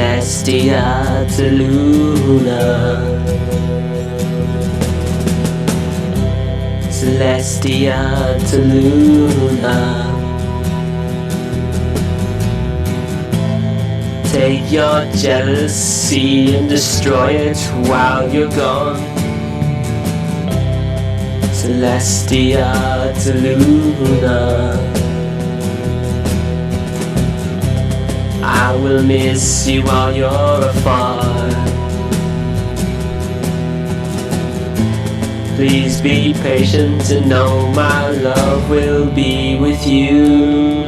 Celestia to Luna, Celestia to Luna. Take your jealousy and destroy it while you're gone. Celestia to Luna. I will miss you while you're afar. Please be patient and know my love will be with you.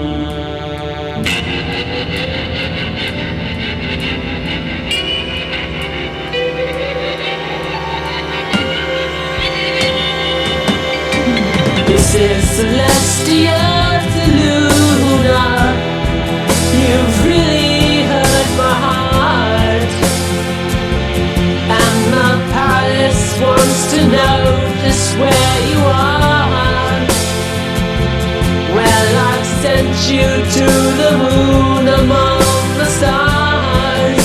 This is Celestia to Luna. You've really hurt my heart, and the palace wants to know just where you are. Well, I've sent you to the moon among the stars.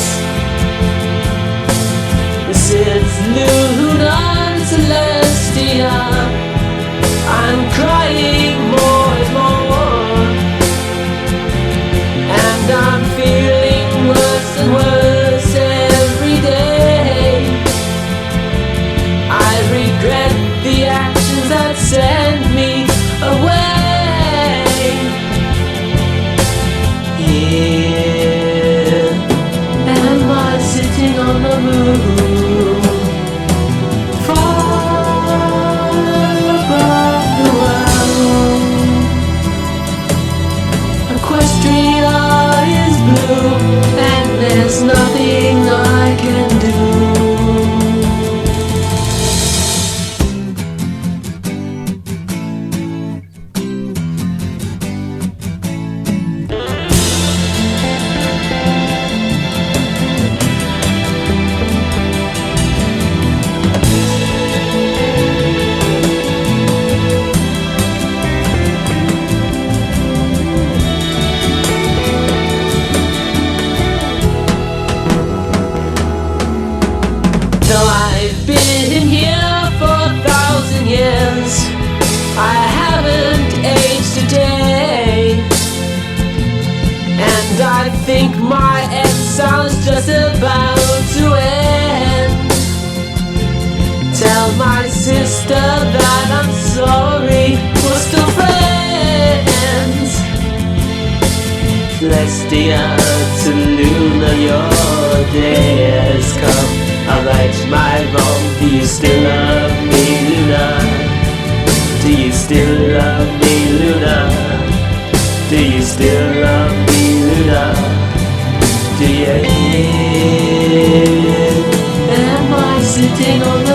This is Luna and Celestia. I'm crying more and more, and I'm feeling worse and worse every day. I regret the actions that sent me away. Here am I sitting on the moon, and there's nothing I can do. I've been here for 1,000 years. I haven't aged a day, and I think my exile's just about to end. Tell my sister that I'm sorry, we're still friends. Celestia to Luna, your day has come. I right my wrong. Do you still love me, Luna? Do you still love me, Luna? Do you still love me, Luna? Do you? Am I sitting on the